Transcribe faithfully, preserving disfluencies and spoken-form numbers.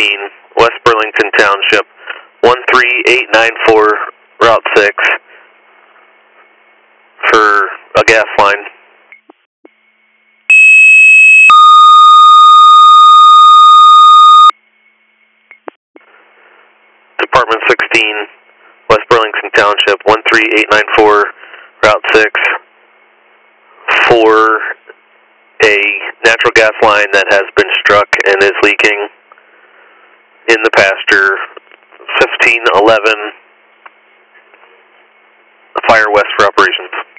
sixteen, West Burlington Township, one three eight nine four, Route six, for a gas line. Department sixteen, West Burlington Township, one three eight nine four, Route six, for a natural gas line that has been struck and is leaking in the pasture, fifteen eleven, Fire West for operations.